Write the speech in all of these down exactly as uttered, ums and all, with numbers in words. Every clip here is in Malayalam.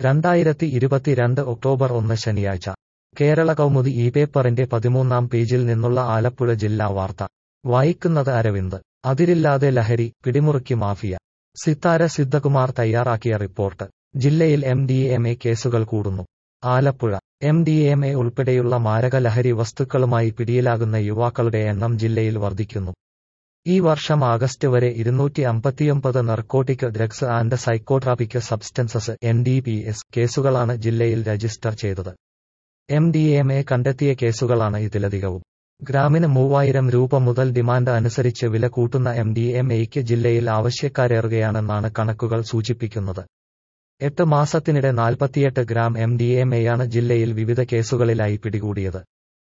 രണ്ടായിരത്തി ഇരുപത്തിരണ്ട് ഒക്ടോബർ ഒന്ന് ശനിയാഴ്ച കേരള കൗമുദി ഈ പേപ്പറിന്റെ പതിമൂന്നാം പേജിൽ നിന്നുള്ള ആലപ്പുഴ ജില്ലാ വാർത്ത വായിക്കുന്നത് അരവിന്ദ്. അതിരില്ലാതെ ലഹരി, പിടിമുറുക്കി മാഫിയ. സിത്താര സിദ്ധകുമാർ തയ്യാറാക്കിയ റിപ്പോർട്ട്. ജില്ലയിൽ എം ഡി എം എ കേസുകൾ കൂടുന്നു. Alappuzha. M D M A ഉൾപ്പെടെയുള്ള മാരക ലഹരി വസ്തുക്കളുമായി പിടിയിലാകുന്ന യുവാക്കളുടെ എണ്ണം ജില്ലയിൽ വർദ്ധിക്കുന്നു. ഈ വർഷം ആഗസ്റ്റ് വരെ ഇരുന്നൂറ്റി അമ്പത്തിയൊമ്പത് narcotic drugs and psychotropic substances N D P S കേസുകളാണ് ജില്ലയിൽ രജിസ്റ്റർ ചെയ്തത്. എം ഡി എം എ കണ്ടെത്തിയ കേസുകളാണ് ഇതിലധികവും. ഗ്രാമിന് മൂവായിരം രൂപ മുതൽ ഡിമാൻഡ് അനുസരിച്ച് വില കൂട്ടുന്ന എം ഡി എം എയ്ക്ക് ജില്ലയിൽ ആവശ്യക്കാരേറുകയാണെന്നാണ് കണക്കുകൾ സൂചിപ്പിക്കുന്നത്. എട്ട് മാസത്തിനിടെ നാൽപ്പത്തിയെട്ട് ഗ്രാം എം ഡി എം എയാണ് ജില്ലയിൽ വിവിധ കേസുകളിലായി പിടികൂടിയത്.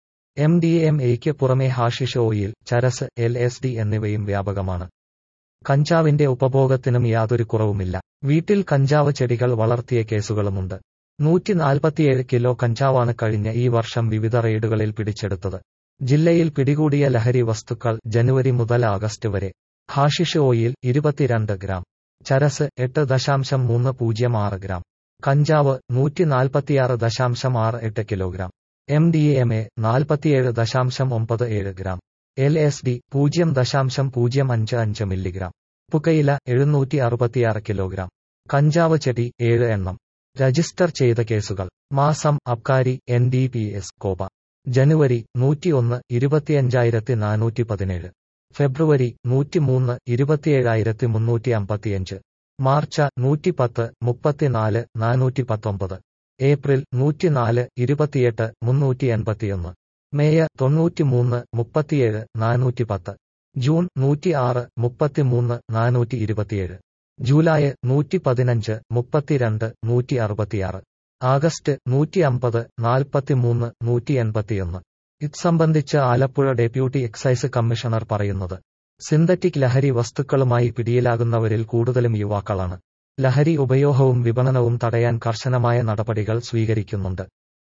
എം ഡി എം എയ്ക്ക് പുറമെ ഹാഷിഷ് ഓയിൽ, ചരസ്, എൽ എസ് ഡി എന്നിവയും വ്യാപകമാണ്. കഞ്ചാവിന്റെ ഉപഭോഗത്തിനും യാതൊരു കുറവുമില്ല. വീട്ടിൽ കഞ്ചാവ് ചെടികൾ വളർത്തിയ കേസുകളുമുണ്ട്. നൂറ്റി നാൽപ്പത്തിയേഴ് കിലോ കഞ്ചാവാണ് കഴിഞ്ഞ ഈ വർഷം വിവിധ റെയ്ഡുകളിൽ പിടിച്ചെടുത്തത്. ജില്ലയിൽ പിടികൂടിയ ലഹരി വസ്തുക്കൾ ജനുവരി മുതൽ ആഗസ്റ്റ് വരെ: ഹാഷിഷ് ഓയിൽ ഇരുപത്തിരണ്ട് ഗ്രാം, ചരസ് എട്ട് ദശാംശം മൂന്ന് പൂജ്യം ആറ് ഗ്രാം, കഞ്ചാവ് നൂറ്റി നാൽപ്പത്തിയാറ് ദശാംശം ആറ് എട്ട് kilogram, M D M A നാൽപ്പത്തിയേഴ് ദശാംശം ഒമ്പത് ഏഴ് ഗ്രാം, എൽ എസ് ഡി പൂജ്യം ദശാംശം പൂജ്യം അഞ്ച് അഞ്ച് മില്ലിഗ്രാം, പുകയില എഴുന്നൂറ്റി അറുപത്തിയാറ് കിലോഗ്രാം, കഞ്ചാവ് ചെടി ഏഴ് എണ്ണം. രജിസ്റ്റർ ചെയ്ത കേസുകൾ: മാസം അബ്കാരി എൻ ഡി പി എസ് കോപ. ജനുവരി നൂറ്റിയൊന്ന് ഇരുപത്തിയഞ്ചായിരത്തി നാനൂറ്റി പതിനേഴ്, ഫെബ്രുവരി നൂറ്റിമൂന്ന് ഇരുപത്തിയേഴായിരത്തി മുന്നൂറ്റി അമ്പത്തിയഞ്ച്, മാർച്ച് നൂറ്റിപ്പത്ത് മുപ്പത്തിനാല് നാനൂറ്റി പത്തൊമ്പത്, ഏപ്രിൽ നൂറ്റിനാല് ഇരുപത്തിയെട്ട് മുന്നൂറ്റി എൺപത്തിയൊന്ന്, മെയ് തൊണ്ണൂറ്റിമൂന്ന് മുപ്പത്തിയേഴ് നാനൂറ്റി പത്ത്, ജൂൺ നൂറ്റിയാറ് മുപ്പത്തിമൂന്ന് നാനൂറ്റി ഇരുപത്തിയേഴ്, ജൂലൈ നൂറ്റി പതിനഞ്ച് മുപ്പത്തിരണ്ട് നൂറ്റി അറുപത്തിയാറ്, ആഗസ്റ്റ് നൂറ്റി അമ്പത് നാൽപ്പത്തിമൂന്ന് നൂറ്റി എൺപത്തിയൊന്ന്. ഇത് സംബന്ധിച്ച് ആലപ്പുഴ ഡെപ്യൂട്ടി എക്സൈസ് കമ്മീഷണർ പറയുന്നത്: സിന്തറ്റിക് ലഹരി വസ്തുക്കളുമായി പിടിയിലാകുന്നവരിൽ കൂടുതലും യുവാക്കളാണ്. ലഹരി ഉപയോഗവും വിപണനവും തടയാൻ കർശനമായ നടപടികൾ സ്വീകരിക്കുന്നുണ്ട്.